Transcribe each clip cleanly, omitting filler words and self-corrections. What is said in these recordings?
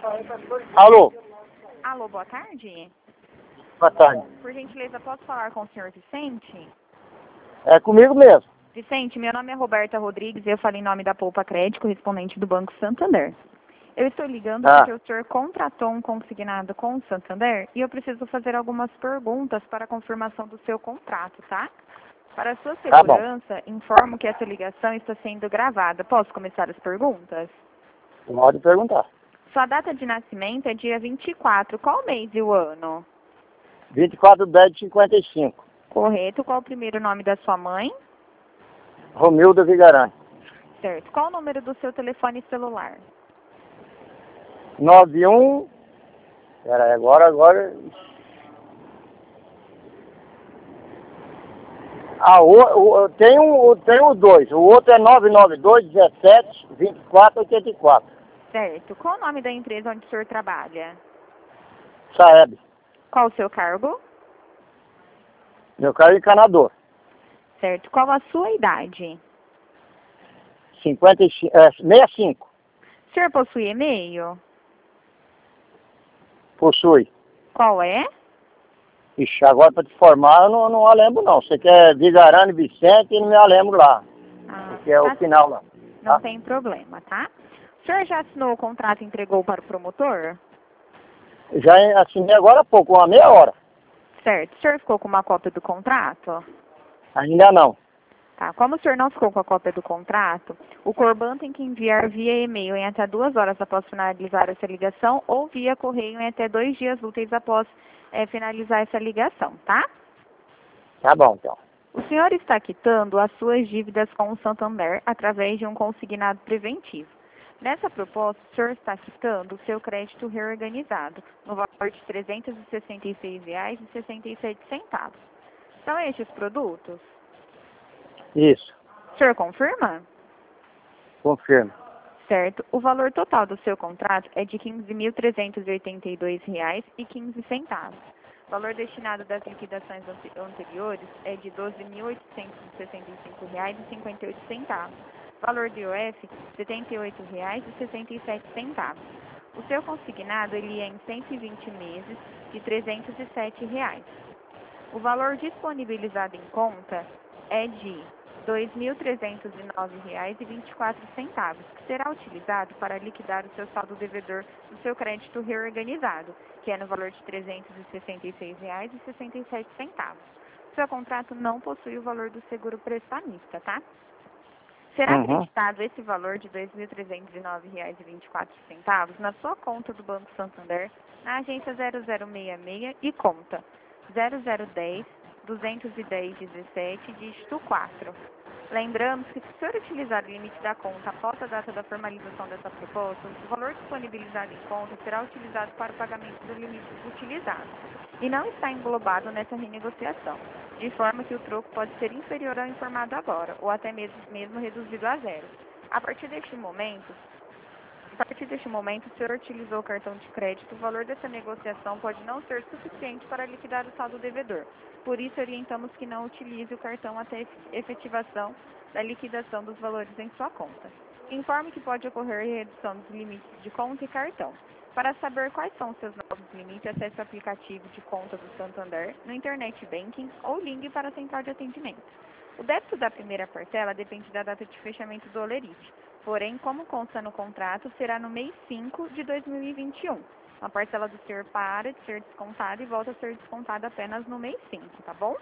Alô, Alô, boa tarde. boa tarde. Por gentileza, posso falar com o senhor Vicente? É comigo mesmo. Vicente, meu nome é Roberta Rodrigues e eu falo em nome da Poupa Crédito, correspondente do Banco Santander. Eu estou ligando porque o senhor contratou um consignado com o Santander e eu preciso fazer algumas perguntas para a confirmação do seu contrato, tá? Para a sua segurança, informo que essa ligação está sendo gravada. Posso começar as perguntas? Pode perguntar. Sua data de nascimento é dia 24. Qual mês e o ano? 24/10/55. Correto. Qual o primeiro nome da sua mãe? Romilda Vigarani. Certo. Qual o número do seu telefone celular? 91. Peraí, agora. Tem os dois. O outro é 992-17-24-84. Certo. Qual o nome da empresa onde o senhor trabalha? Saeb. Qual o seu cargo? Meu carro é encanador. Certo. Qual a sua idade? 65. O senhor possui e-mail? Possui. Qual é? Ixi, agora para te formar eu não lembro não. Você quer Vigarani Vicente e não me lembro lá. Que é o final lá. Não tem problema, tá? O senhor já assinou o contrato e entregou para o promotor? Já assinei agora há pouco, uma meia hora. Certo. O senhor ficou com uma cópia do contrato? Ainda não. Tá. Como o senhor não ficou com a cópia do contrato, o Corban tem que enviar via e-mail em até 2 horas após finalizar essa ligação ou via correio em até 2 dias úteis após finalizar essa ligação, tá? Tá bom, então. O senhor está quitando as suas dívidas com o Santander através de um consignado preventivo. Nessa proposta, o senhor está quitando o seu crédito reorganizado, no valor de R$ 366,67. São estes os produtos? Isso. O senhor confirma? Confirmo. Certo. O valor total do seu contrato é de R$ 15.382,15. O valor destinado das liquidações anteriores é de R$ 12.865,58. Valor do IOF, R$ 78,67. O seu consignado ele é em 120 meses de R$ 307. O valor disponibilizado em conta é de R$ 2.309,24, que será utilizado para liquidar o seu saldo devedor do seu crédito reorganizado, que é no valor de R$ 366,67. O seu contrato não possui o valor do seguro prestamista, tá? Será acreditado esse valor de R$ 2.309,24 na sua conta do Banco Santander, na agência 0066 e conta 0010-210-17, dígito 4. Lembramos que se o senhor utilizar o limite da conta após a data da formalização dessa proposta, o valor disponibilizado em conta será utilizado para o pagamento do limite utilizado e não está englobado nessa renegociação, de forma que o troco pode ser inferior ao informado agora, ou até mesmo reduzido a zero. A partir deste momento, o senhor utilizou o cartão de crédito, o valor dessa negociação pode não ser suficiente para liquidar o saldo devedor. Por isso, orientamos que não utilize o cartão até efetivação da liquidação dos valores em sua conta. Informe que pode ocorrer redução dos limites de conta e cartão. Para saber quais são os seus novos limites, acesse o aplicativo de conta do Santander no Internet Banking ou ligue para a central de atendimento. O débito da primeira parcela depende da data de fechamento do holerite. Porém, como consta no contrato, será no mês 5 de 2021. A parcela do senhor para de ser descontada e volta a ser descontada apenas no mês 5, tá bom?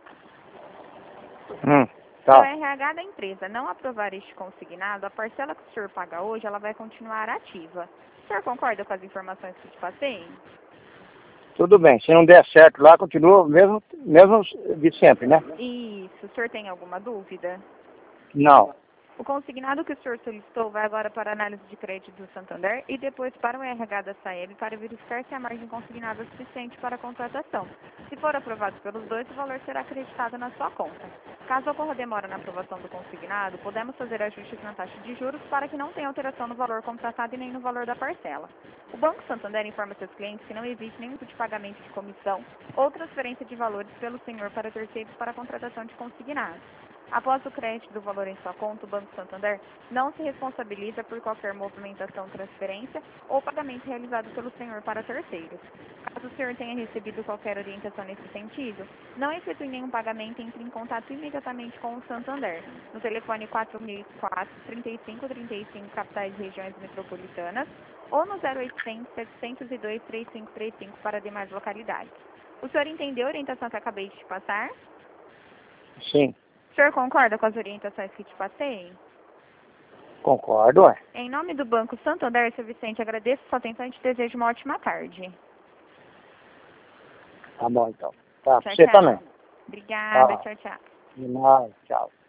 Tá. Se o RH da empresa não aprovar este consignado, a parcela que o senhor paga hoje, ela vai continuar ativa. O senhor concorda com as informações que te passei? Tudo bem. Se não der certo lá, continua mesmo de sempre, né? Isso. O senhor tem alguma dúvida? Não. O consignado que o senhor solicitou vai agora para a análise de crédito do Santander e depois para o RH da Saeb para verificar se a margem consignada é suficiente para a contratação. Se for aprovado pelos dois, o valor será acreditado na sua conta. Caso ocorra demora na aprovação do consignado, podemos fazer ajustes na taxa de juros para que não tenha alteração no valor contratado e nem no valor da parcela. O Banco Santander informa seus clientes que não existe nenhum tipo de pagamento de comissão ou transferência de valores pelo senhor para terceiros para a contratação de consignado. Após o crédito do valor em sua conta, o Banco Santander não se responsabiliza por qualquer movimentação, transferência ou pagamento realizado pelo senhor para terceiros. Caso o senhor tenha recebido qualquer orientação nesse sentido, não efetue nenhum pagamento e entre em contato imediatamente com o Santander, no telefone 4004-3535, capitais e regiões metropolitanas, ou no 0800-702-3535 para demais localidades. O senhor entendeu a orientação que acabei de te passar? Sim. O senhor concorda com as orientações que te passei? Concordo, ué. Em nome do Banco Santander, seu Vicente, agradeço sua atenção e te desejo uma ótima tarde. Tá bom, então. Tá, pra Tchau, você tchau. também. Obrigada, Tá. tchau, tchau. De nada, tchau.